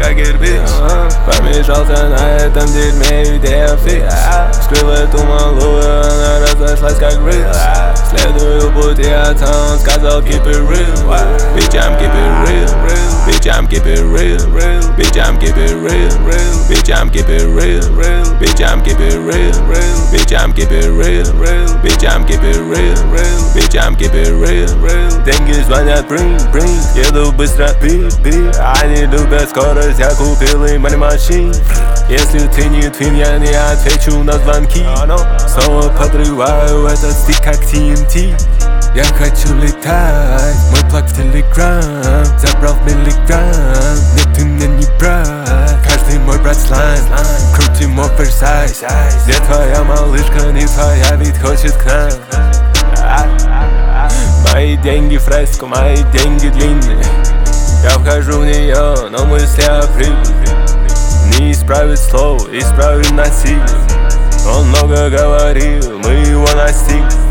как кирпич. Помешался на этом дерьме, идея фикс. Скрыл эту малую, она разошлась как рис. Следую пути отца, он сказал keep it real. Bitch, I'm keep it real. Bitch, I'm keep it real. Bitch, I'm keep it real. Bitch, I'm keep it real. Bitch, I'm keep it real. Bitch, I'm keep it real. Bitch, I'm keep it real. Bitch, I'm keep it real. Деньги звонят, bring. Еду быстро, beat. Они любят скорость, я купил им money. Если ты не твин, я не отвечу на звонки. Снова подрываю этот стик как TNT. Я хочу летать, мой плаг в Telegram. Забрал в миллиграмм, нет, ты меня не брать. Каждый мой брат слайм, крутим оверсайз. Где твоя малышка, не твоя, ведь хочет к нам. Мои деньги фреско, мои деньги длинные. Я вхожу в нее, но мысли о прибыли. Не исправить слово, исправить насилие. Он много говорил, мы его настигли.